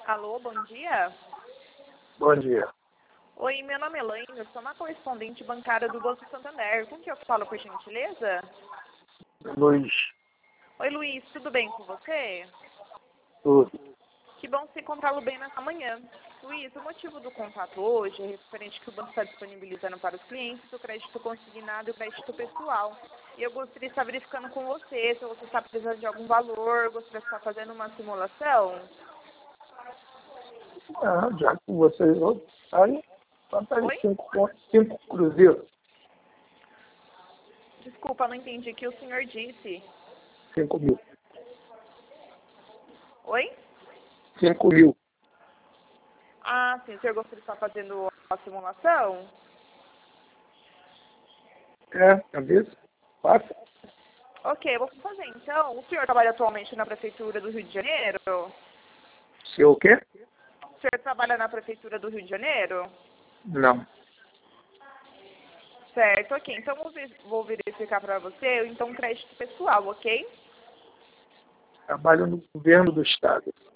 Alô, bom dia. Bom dia. Oi, meu nome é Elaine, eu sou uma correspondente bancária do Banco Santander. Com quem eu falo, por gentileza? Luiz, Oi, Luiz, tudo bem com você? tudo. Que bom se encontrá-lo bem nessa manhã. Luiz, o motivo do contato hoje é referente que o banco está disponibilizando para os clientes o crédito consignado e o crédito pessoal. E eu gostaria de estar verificando com você se você está precisando de algum valor, gostaria de estar fazendo uma simulação. Já que vocês aí, quanto aí Oi? 5 cruzeiros, Desculpa, não entendi o que o senhor disse. 5 mil. Oi? 5 mil. Ah, sim, o senhor gostaria de estar fazendo a simulação? Cabeça? Passa? Ok, eu vou fazer então. O senhor trabalha atualmente na Prefeitura do Rio de Janeiro? Se o quê? O senhor trabalha na Prefeitura do Rio de Janeiro? Não. Certo, ok. Então vou verificar para você, então, crédito pessoal, ok? Trabalho no governo do estado.